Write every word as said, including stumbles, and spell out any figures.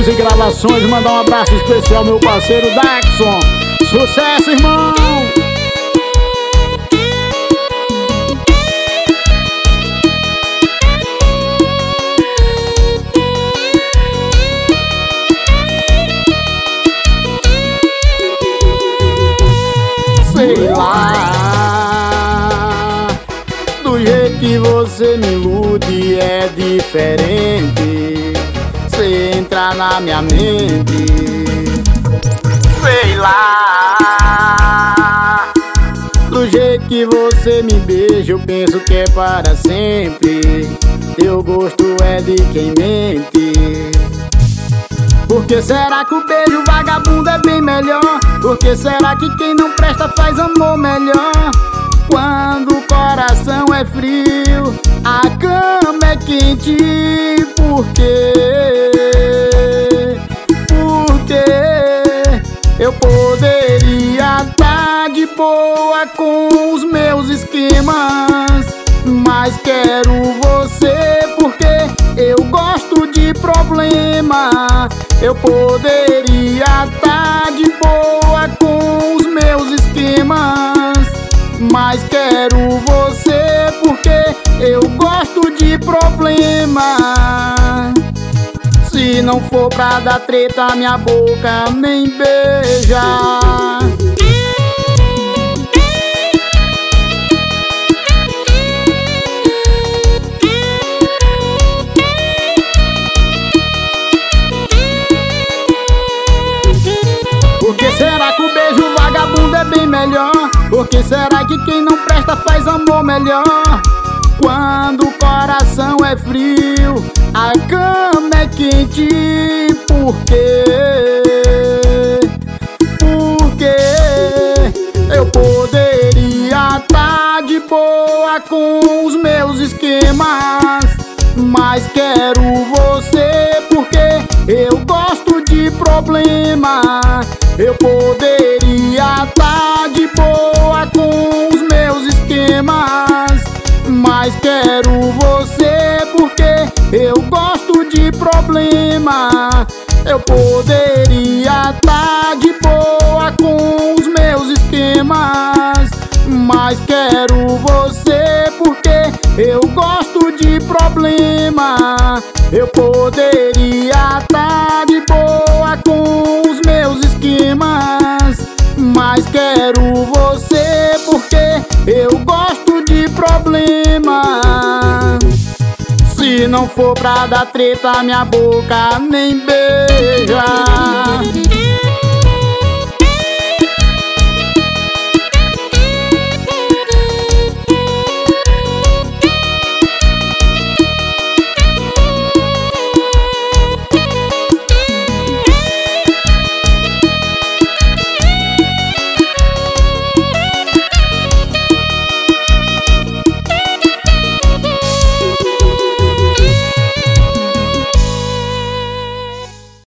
e Gravações. Mandar um abraço especial ao meu parceiro Daxon. Sucesso, irmão! Sei lá, do jeito que você me ilude é diferente. Você entra na minha mente. Sei lá, do jeito que você me beija eu penso que é para sempre. Teu gosto é de quem mente. Por que será que o beijo vagabundo é bem melhor? Por que será que quem não presta faz amor melhor? Quando o coração é frio, a cama é quente. Por quê? Por quê? Eu poderia estar de boa com os meus esquemas, mas quero você porque eu gosto de problema. Eu poderia estar de boa com os meus esquemas, mas quero você porque eu gosto de problema. Se não for pra dar treta, minha boca nem beija. Por que será que o beijo vagabundo é bem melhor? Por que será que quem não presta faz amor melhor? Quando o coração é frio, a cama é quente. Por quê? Por quê? Eu poderia estar de boa com os meus esquemas, mas quero você porque eu gosto de problema. Eu poderia estar de boa com os meus esquemas, mas quero você porque eu gosto de problema. Eu poderia estar de boa com os meus esquemas, mas quero você porque eu gosto de problema. Eu poderia estar de boa com os meus esquemas, mas quero você porque eu gosto de problema. Se não for pra dar treta, minha boca nem beija.